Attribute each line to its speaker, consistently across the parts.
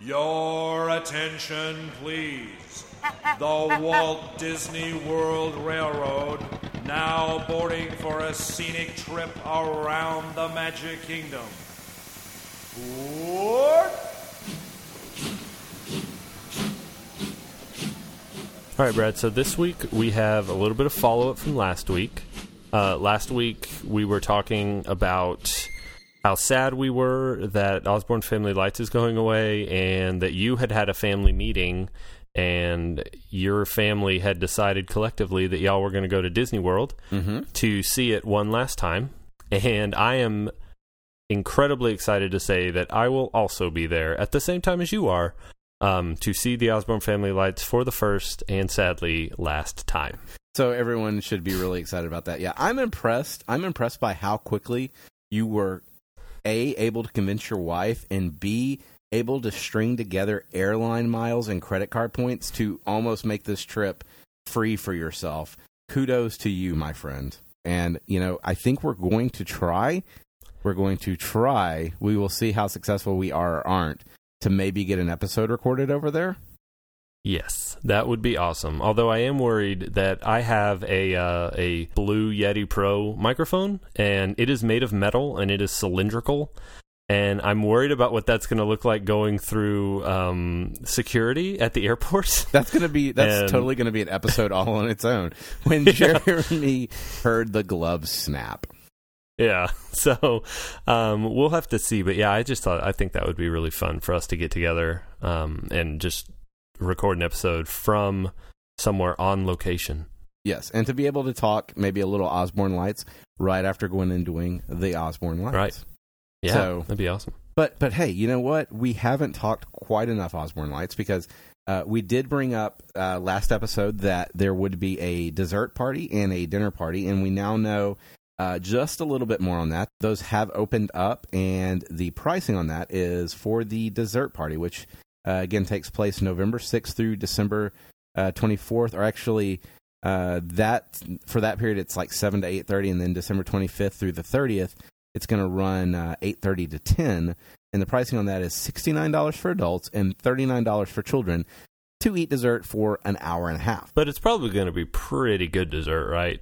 Speaker 1: Your attention, please. The Walt Disney World Railroad now boarding for a scenic trip around the Magic Kingdom. Board!
Speaker 2: All right, Brad, so this week we have a little bit of follow-up from last week. Last week we were talking about how sad we were that Osborne Family Lights is going away and that you had a family meeting and your family had decided collectively that y'all were going to go to Disney World to see it one last time. And I am incredibly excited to say that I will also be there at the same time as you are to see the Osborne Family Lights for the first and sadly last time.
Speaker 3: So everyone should be really excited about that. Yeah, I'm impressed. I'm impressed by how quickly you were able to convince your wife, and B, able to string together airline miles and credit card points to almost make this trip free for yourself. Kudos to you, my friend. And, I think we're going to try. We will see how successful we are or aren't to maybe get an episode recorded over there.
Speaker 2: Yes, that would be awesome. Although I am worried that I have a Blue Yeti Pro microphone, and it is made of metal, and it is cylindrical, and I'm worried about what that's going to look like going through security at the airport. That's
Speaker 3: totally going to be an episode all on its own. When Jeremy heard the gloves snap.
Speaker 2: Yeah, so we'll have to see. But yeah, I think that would be really fun for us to get together and just record an episode from somewhere on location.
Speaker 3: Yes, and to be able to talk maybe a little Osborne Lights right after going and doing the Osborne Lights.
Speaker 2: Right. Yeah, so, that'd be awesome.
Speaker 3: But hey, you know what? We haven't talked quite enough Osborne Lights because we did bring up last episode that there would be a dessert party and a dinner party, and we now know just a little bit more on that. Those have opened up, and the pricing on that is for the dessert party, which again takes place November 6th through December 24th, or actually that for that period it's like 7 to 8:30, and then December 25th through the 30th it's going to run 8:30 to 10, and the pricing on that is $69 for adults and $39 for children to eat dessert for an hour and a half.
Speaker 2: But it's probably going to be pretty good dessert, right?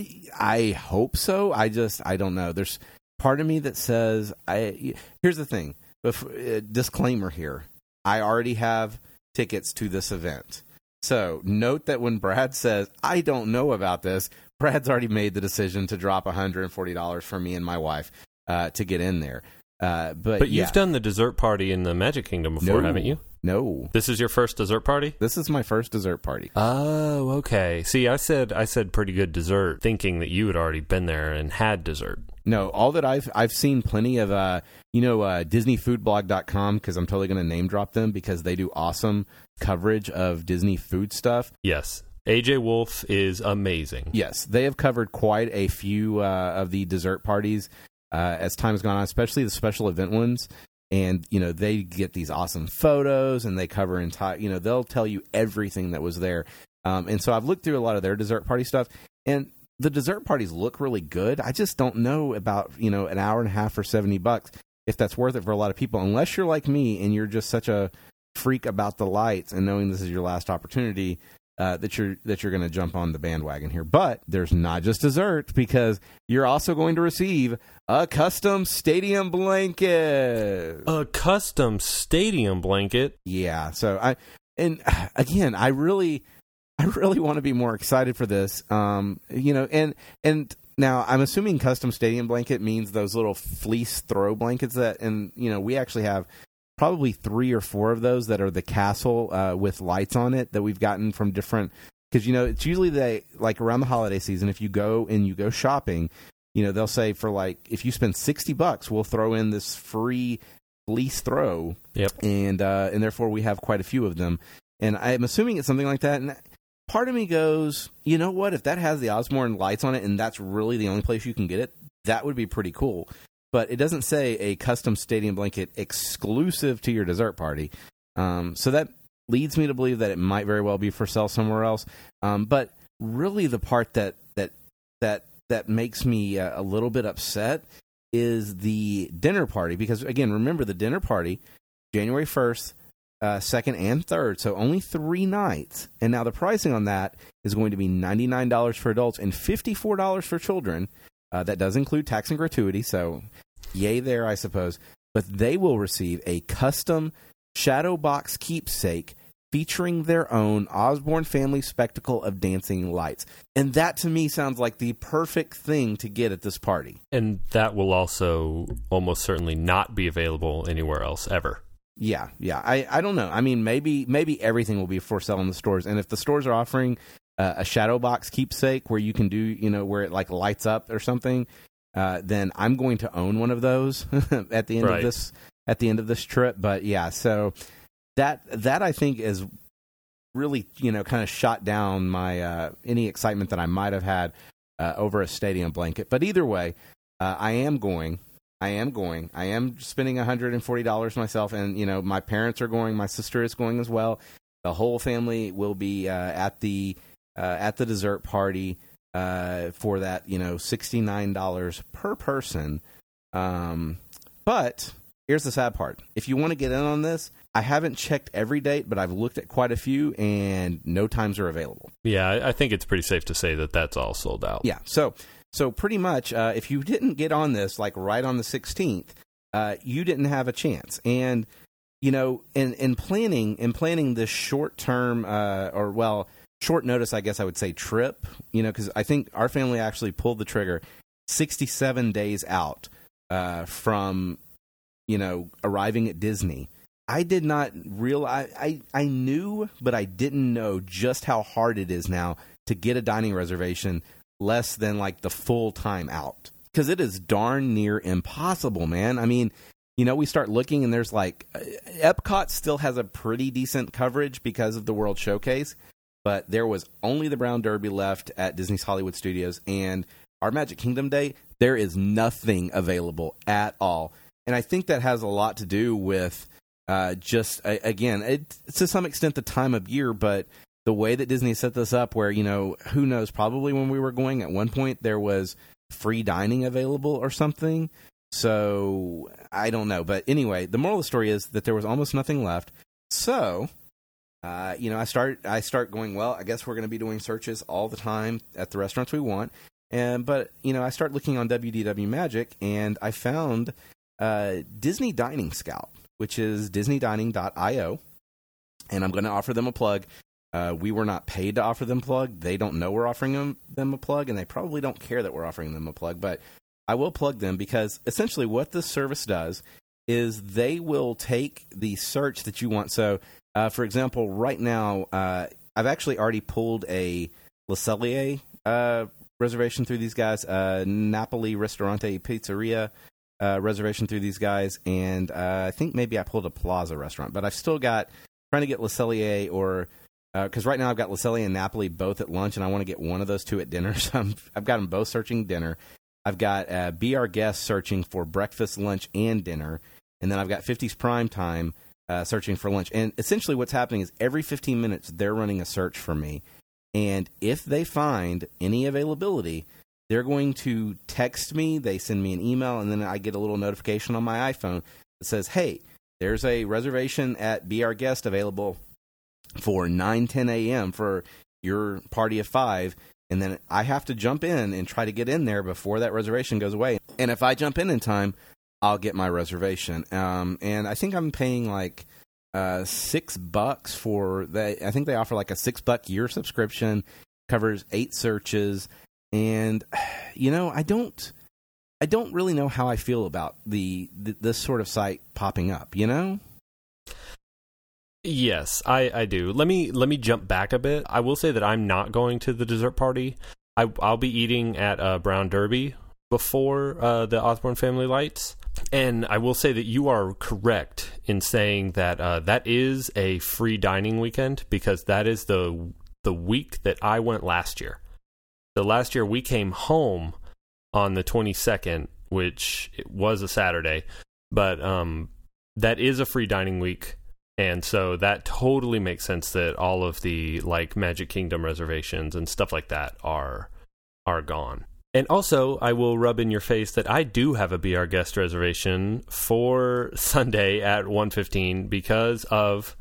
Speaker 3: I hope so. I don't know. There's part of me that says here's the thing. Disclaimer here. I already have tickets to this event. So note that when Brad says, I don't know about this, Brad's already made the decision to drop $140 for me and my wife to get in there. But
Speaker 2: you've done the dessert party in the Magic Kingdom before, haven't you?
Speaker 3: No.
Speaker 2: This is your first dessert party?
Speaker 3: This is my first dessert party.
Speaker 2: Oh, okay. See, I said pretty good dessert, thinking that you had already been there and had dessert.
Speaker 3: No, all that I've seen plenty of, DisneyFoodBlog.com, because I'm totally going to name drop them because they do awesome coverage of Disney food stuff.
Speaker 2: Yes. AJ Wolf is amazing.
Speaker 3: Yes, they have covered quite a few of the dessert parties as time has gone on, especially the special event ones. And, they get these awesome photos and they cover entire, they'll tell you everything that was there. And so I've looked through a lot of their dessert party stuff, and the dessert parties look really good. I just don't know about, an hour and a half for $70, if that's worth it for a lot of people, unless you're like me and you're just such a freak about the lights and knowing this is your last opportunity. That you're going to jump on the bandwagon here. But there's not just dessert, because you're also going to receive a custom stadium blanket.
Speaker 2: A custom stadium blanket?
Speaker 3: Yeah. So I really want to be more excited for this. And now I'm assuming custom stadium blanket means those little fleece throw blankets we actually have probably 3 or 4 of those that are the castle with lights on it that we've gotten from different, because it's usually like around the holiday season, if you go shopping, they'll say for like, if you spend $60, we'll throw in this free fleece throw.
Speaker 2: Yep.
Speaker 3: And therefore we have quite a few of them, and I'm assuming it's something like that. And part of me goes, you know what, if that has the Osborne lights on it and that's really the only place you can get it, that would be pretty cool. But it doesn't say a custom stadium blanket exclusive to your dessert party. So that leads me to believe that it might very well be for sale somewhere else. But really the part that makes me a little bit upset is the dinner party. Because, again, remember the dinner party, January 1st 2nd, and 3rd. So only 3 nights. And now the pricing on that is going to be $99 for adults and $54 for children. That does include tax and gratuity. So yay there, I suppose. But they will receive a custom shadow box keepsake featuring their own Osborne Family Spectacle of Dancing Lights. And that, to me, sounds like the perfect thing to get at this party.
Speaker 2: And that will also almost certainly not be available anywhere else ever.
Speaker 3: Yeah. I don't know. I mean, maybe everything will be for sale in the stores. And if the stores are offering a shadow box keepsake where you can do, where it like lights up or something, then I'm going to own one of those at the end of this trip. But yeah, so that I think is really, kind of shot down my any excitement that I might have had over a stadium blanket. But either way, I am going. I am spending $140 myself, and my parents are going. My sister is going as well. The whole family will be at the dessert party for that, $69 per person. But here's the sad part: if you want to get in on this, I haven't checked every date, but I've looked at quite a few, and no times are available.
Speaker 2: Yeah, I think it's pretty safe to say that that's all sold out.
Speaker 3: Yeah, so pretty much, if you didn't get on this like right on the 16th, you didn't have a chance. And in planning this short term, short notice, I guess I would say, trip, because I think our family actually pulled the trigger 67 days out from arriving at Disney. I did not realize, I knew, but I didn't know just how hard it is now to get a dining reservation less than like the full time out. Because it is darn near impossible, man. I mean, we start looking and there's like, Epcot still has a pretty decent coverage because of the World Showcase, but there was only the Brown Derby left at Disney's Hollywood Studios, and our Magic Kingdom Day, there is nothing available at all. And I think that has a lot to do with it's to some extent the time of year, but the way that Disney set this up where, who knows, probably when we were going at one point, there was free dining available or something. So I don't know. But anyway, the moral of the story is that there was almost nothing left. So, I start going, well, I guess we're going to be doing searches all the time at the restaurants we want. But I start looking on WDW Magic, and I found Disney Dining Scout, which is disneydining.io. And I'm going to offer them a plug. We were not paid to offer them a plug. They don't know we're offering them a plug, and they probably don't care that we're offering them a plug. But I will plug them because essentially what this service does is they will take the search that you want. So, for example, right now, I've actually already pulled a Le Cellier reservation through these guys, Napoli Ristorante Pizzeria reservation through these guys, and I think maybe I pulled a Plaza restaurant. But I've still got trying to get Le Cellier or because right now I've got Le Cellier and Napoli both at lunch, and I want to get one of those two at dinner. So I've got them both searching dinner. I've got Be Our Guest searching for breakfast, lunch, and dinner. And then I've got 50s Prime Time searching for lunch. And essentially what's happening is every 15 minutes they're running a search for me. And if they find any availability, they're going to text me. They send me an email, and then I get a little notification on my iPhone that says, hey, there's a reservation at Be Our Guest available for 9:10 a.m. for your party of 5, and then I have to jump in and try to get in there before that reservation goes away. And if I jump in time, I'll get my reservation. And I think I'm paying like $6 for that. I think they offer like a $6 year subscription, covers 8 searches, and I don't really know how I feel about this sort of site popping up.
Speaker 2: Yes, I do. Let me jump back a bit. I will say that I'm not going to the dessert party. I'll be eating at Brown Derby before the Osborne Family Lights. And I will say that you are correct in saying that that is a free dining weekend, because that is the week that I went last year. So last year we came home on the 22nd, which it was a Saturday, but that is a free dining week. And so that totally makes sense that all of the like Magic Kingdom reservations and stuff like that are gone. And also, I will rub in your face that I do have a Be Our Guest reservation for Sunday at 1:15 because of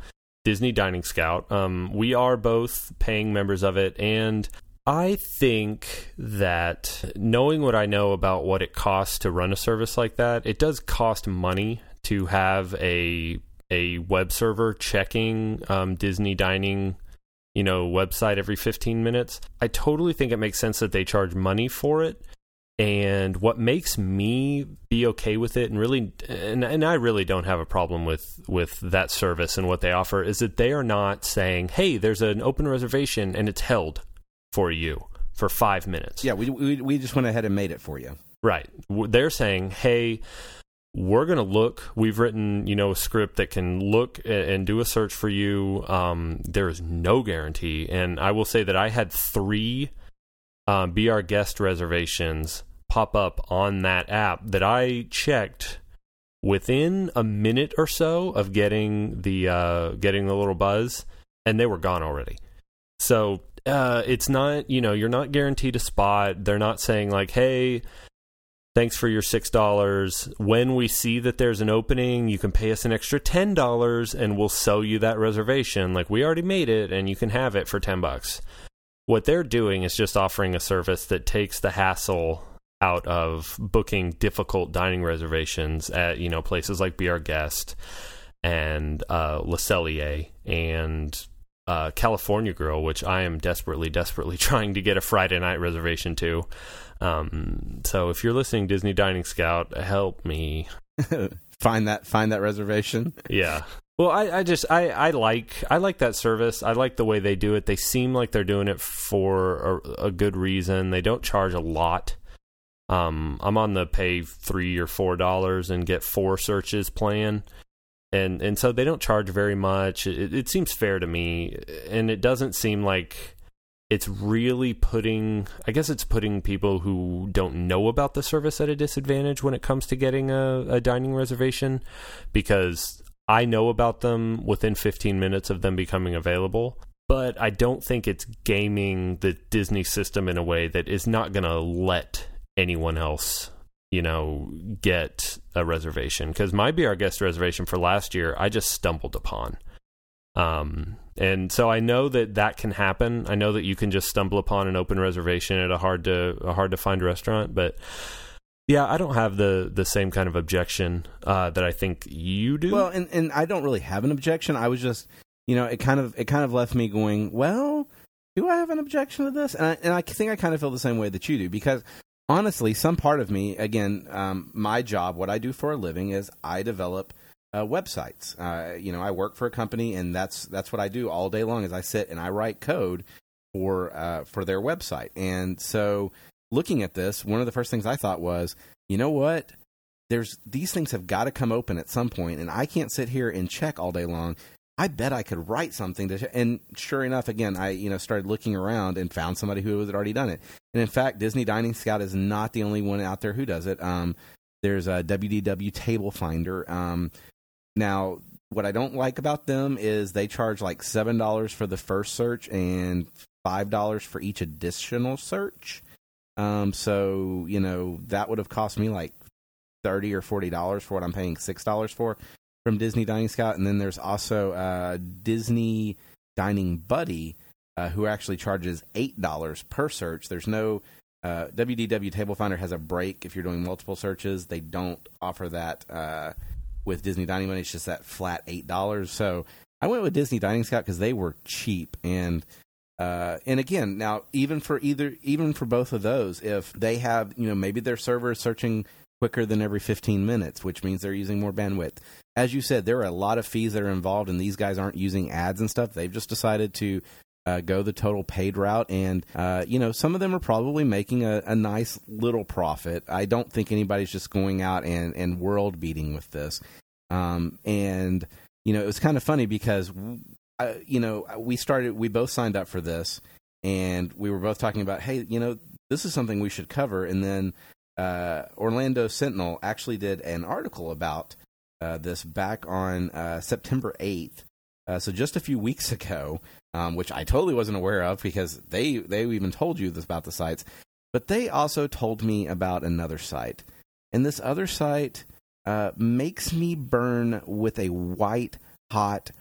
Speaker 2: Disney Dining Scout. We are both paying members of it, and I think that knowing what I know about what it costs to run a service like that, it does cost money to have a web server checking Disney Dining, website every 15 minutes. I totally think it makes sense that they charge money for it. And what makes me be okay with it, and I really don't have a problem with that service and what they offer, is that they are not saying, hey, there's an open reservation and it's held for you for 5 minutes.
Speaker 3: Yeah, we just went ahead and made it for you.
Speaker 2: Right. They're saying, hey, we're going to look. We've written, a script that can look and do a search for you. There is no guarantee. And I will say that I had 3 Be Our Guest reservations pop up on that app that I checked within a minute or so of getting the little buzz, and they were gone already. So it's not, you're not guaranteed a spot. They're not saying like, hey, thanks for your $6. When we see that there's an opening, you can pay us an extra $10 and we'll sell you that reservation. Like, we already made it and you can have it for $10. What they're doing is just offering a service that takes the hassle out of booking difficult dining reservations at, places like Be Our Guest and Le Cellier and California Grill, which I am desperately trying to get a Friday night reservation to. So if you're listening, Disney Dining Scout, help me
Speaker 3: find that reservation.
Speaker 2: Yeah. Well, I like that service. I like the way they do it. They seem like they're doing it for a good reason. They don't charge a lot. I'm on the pay $3 or $4 and get 4 searches plan. And so they don't charge very much. It seems fair to me, and it doesn't seem like it's really putting people who don't know about the service at a disadvantage when it comes to getting a dining reservation, because I know about them within 15 minutes of them becoming available. But I don't think it's gaming the Disney system in a way that is not going to let anyone else get a reservation. Because my Be Our Guest reservation for last year, I just stumbled upon. And so I know that can happen. I know that you can just stumble upon an open reservation at a hard to find restaurant. But yeah, I don't have the same kind of objection that I think you do.
Speaker 3: Well, and I don't really have an objection. I was just, it kind of left me going, well, do I have an objection to this? And I think I kind of feel the same way that you do, because honestly, some part of me, again, my job, what I do for a living is I develop websites. I work for a company, and that's what I do all day long. Is I sit and I write code for their website. And so, looking at this, one of the first things I thought was, you know what? These things have got to come open at some point, and I can't sit here and check all day long. I bet I could write something and sure enough, again, I started looking around and found somebody who had already done it. And in fact, Disney Dining Scout is not the only one out there who does it. There's a WDW Table Finder. Now, what I don't like about them is they charge like $7 for the first search and $5 for each additional search. So that would have cost me like $30 or $40 for what I'm paying $6 for from Disney Dining Scout. And then there's also Disney Dining Buddy, who actually charges $8 per search. There's no WDW Table Finder has a break if you're doing multiple searches. They don't offer that with Disney Dining Buddy. It's just that flat $8. So I went with Disney Dining Scout because they were cheap. And again, now even for both of those, if they have maybe their server is searching quicker than every 15 minutes, which means they're using more bandwidth. As you said, there are a lot of fees that are involved, and these guys aren't using ads and stuff. They've just decided to go the total paid route, and some of them are probably making a nice little profit. I don't think anybody's just going out and world beating with this. And it was kind of funny because we both signed up for this, and we were both talking about, hey, this is something we should cover. And then Orlando Sentinel actually did an article about this back on September 8th. So just a few weeks ago, which I totally wasn't aware of because they even told you this about the sites. But they also told me about another site. And this other site makes me burn with a white-hot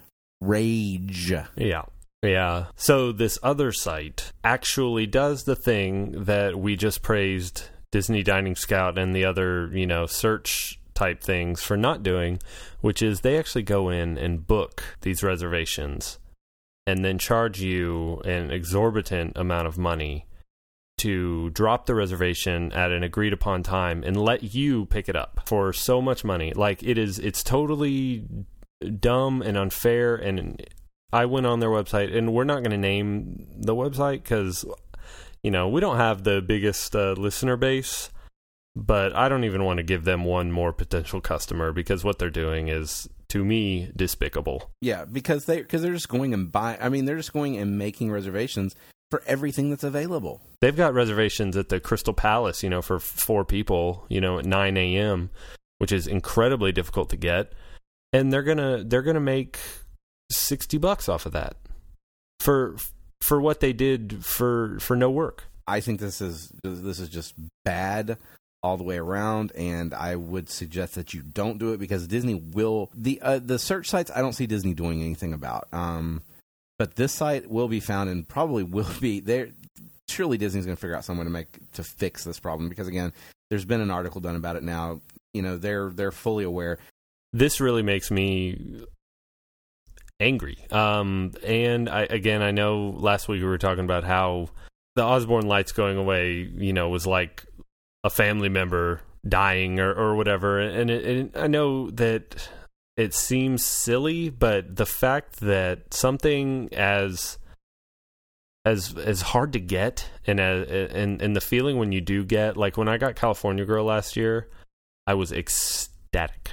Speaker 3: rage.
Speaker 2: Yeah. So this other site actually does the thing that we just praised Disney Dining Scout and the other, search type things for not doing, which is they actually go in and book these reservations and then charge you an exorbitant amount of money to drop the reservation at an agreed upon time and let you pick it up for so much money. Like it's totally dumb and unfair. And I went on their website, and we're not going to name the website because, we don't have the biggest listener base, but I don't even want to give them one more potential customer because what they're doing is, to me, despicable.
Speaker 3: Yeah, because they're just going and they're just going and making reservations for everything that's available.
Speaker 2: They've got reservations at the Crystal Palace, for 4 people, at 9 a.m., which is incredibly difficult to get. And they're gonna make $60 off of that for what they did for no work.
Speaker 3: I think this is just bad all the way around, and I would suggest that you don't do it because Disney will the search sites. I don't see Disney doing anything about. But this site will be found and probably will be there. Surely Disney's going to figure out some way to fix this problem because, again, there's been an article done about it now. They're fully aware.
Speaker 2: This really makes me angry. And I know last week we were talking about how the Osborne Lights going away, was like a family member dying or whatever. And I know that it seems silly, but the fact that something as hard to get and the feeling when you do get, like when I got California Girl last year, I was ecstatic.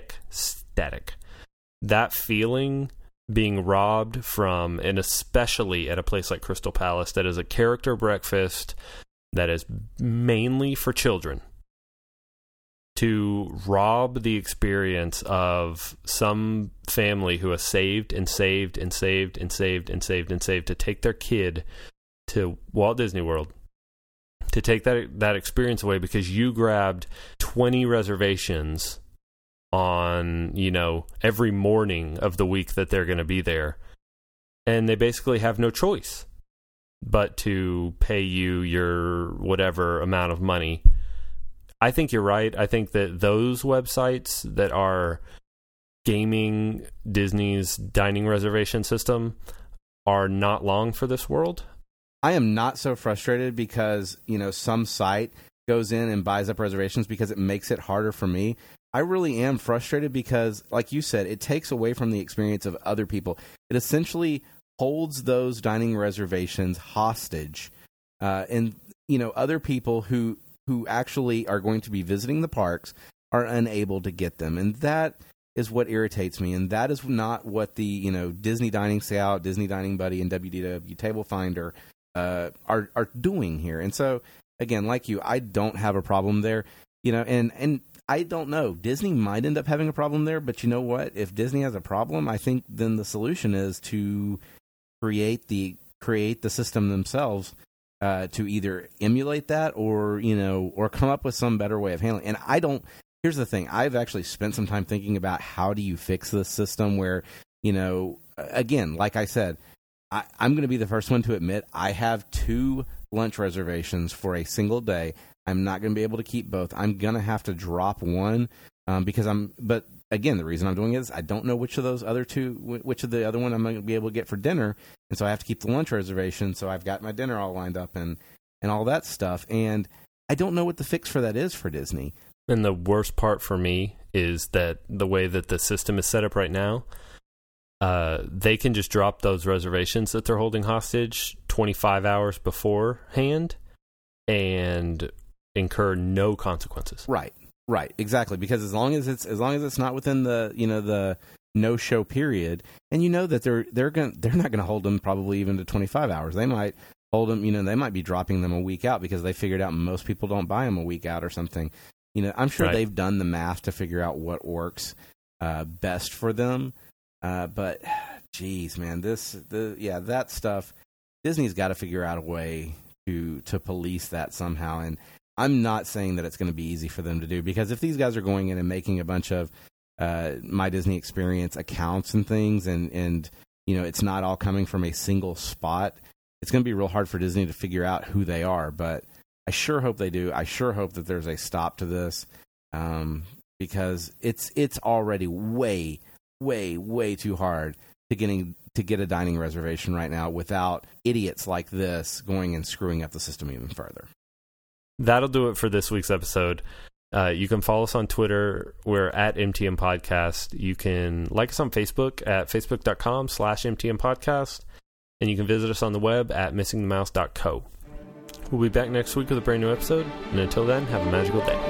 Speaker 2: That feeling being robbed from, and especially at a place like Crystal Palace that is a character breakfast that is mainly for children, to rob the experience of some family who has saved and saved and saved and saved and saved and saved to take their kid to Walt Disney World, to take that experience away because you grabbed 20 reservations on, every morning of the week that they're going to be there. And they basically have no choice but to pay you your whatever amount of money. I think you're right. I think that those websites that are gaming Disney's dining reservation system are not long for this world.
Speaker 3: I am not so frustrated because, some site goes in and buys up reservations because it makes it harder for me. I really am frustrated because, like you said, it takes away from the experience of other people. It essentially holds those dining reservations hostage. And, other people who actually are going to be visiting the parks are unable to get them. And that is what irritates me. And that is not what the, Disney Dining Scout, Disney Dining Buddy, and WDW Table Finder are doing here. And so, again, like you, I don't have a problem there, and I don't know. Disney might end up having a problem there, but you know what? If Disney has a problem, I think then the solution is to create the system themselves, to either emulate that or come up with some better way of handling it. And here's the thing. I've actually spent some time thinking about how do you fix this system where, again, like I said, I'm going to be the first one to admit I have 2 lunch reservations for a single day. I'm not going to be able to keep both. I'm going to have to drop one but again, the reason I'm doing it is I don't know which of the other one I'm going to be able to get for dinner. And so I have to keep the lunch reservation. So I've got my dinner all lined up and all that stuff. And I don't know what the fix for that is for Disney.
Speaker 2: And the worst part for me is that the way that the system is set up right now, they can just drop those reservations that they're holding hostage 25 hours beforehand and incur no consequences.
Speaker 3: Right, exactly. Because as long as it's not within the the no-show period, and that they're not going to hold them probably even to 25 hours. They might hold them. They might be dropping them a week out because they figured out most people don't buy them a week out or something. I'm sure they've done the math to figure out what works best for them. But geez, man, that stuff. Disney's got to figure out a way to police that somehow. And I'm not saying that it's going to be easy for them to do, because if these guys are going in and making a bunch of My Disney Experience accounts and things, and it's not all coming from a single spot. It's going to be real hard for Disney to figure out who they are, but I sure hope they do. I sure hope that there's a stop to this, because it's already way, way, way too hard to get a dining reservation right now without idiots like this going and screwing up the system even further.
Speaker 2: That'll do it for this week's episode. You can follow us on Twitter. We're at MTM Podcast. You can like us on Facebook at facebook.com/MTM Podcast. And you can visit us on the web at missingthemouse.co. We'll be back next week with a brand new episode. And until then, have a magical day.